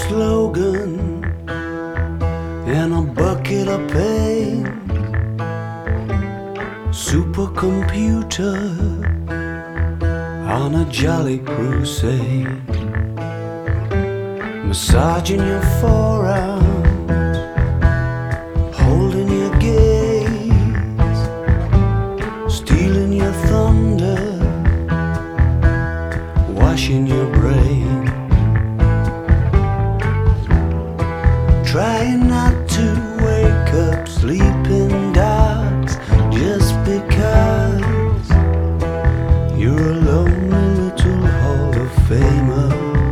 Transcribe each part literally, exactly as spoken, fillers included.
slogan and a bucket of pain. Supercomputer on a jolly crusade, massaging your forearms, holding your gaze, stealing your thunder, washing your brain. Trying not to wake up sleeping dogs just because you're a lonely little Hall of Famer.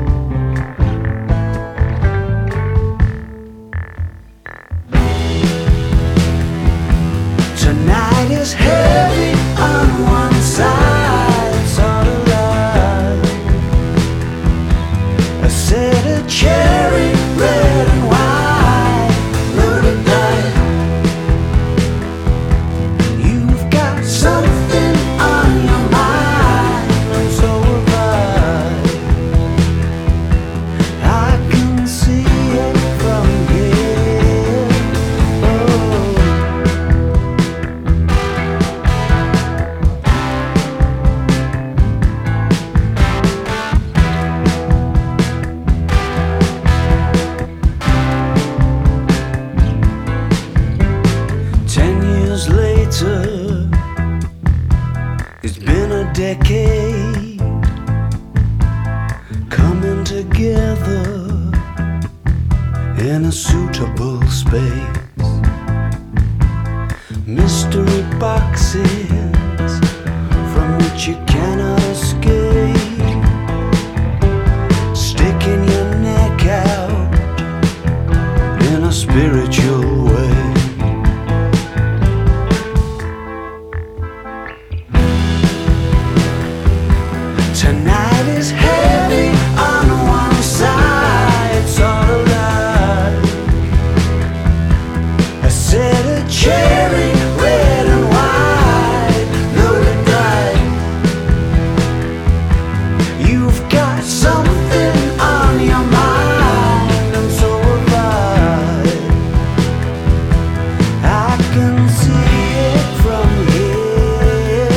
Tonight is heavy on one side, sort of like a set of cherry red and white. It's been a decade coming together in a suitable space. Mystery boxes from which you cannot escape, sticking your neck out in a spiritual way. Tonight is heavy on one side, sort of like a set of cherry red and white, loaded bright. You've got something on your mind, and so have I. I can see it from here.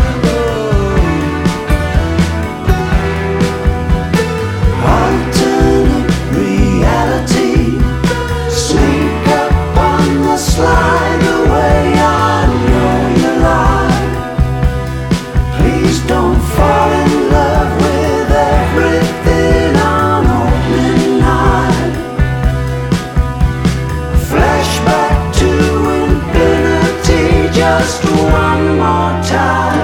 Alternate reality, sneak up on the slide away. I know you lie. Please don't fall in love with everything on opening night. Flashback to infinity, just one more time.